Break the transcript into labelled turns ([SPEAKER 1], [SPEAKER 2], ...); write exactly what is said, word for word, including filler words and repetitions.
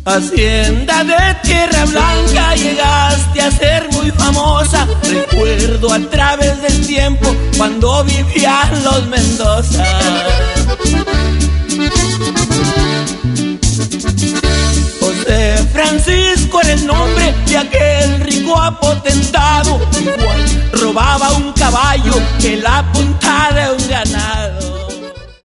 [SPEAKER 1] Hacienda de Tierra Blanca, llegaste a ser muy famosa. Recuerdo a través del tiempo cuando vivían los Mendoza. José Francisco era el nombre de aquel rico apotentado. Igual robaba un caballo que la punta de un ganado.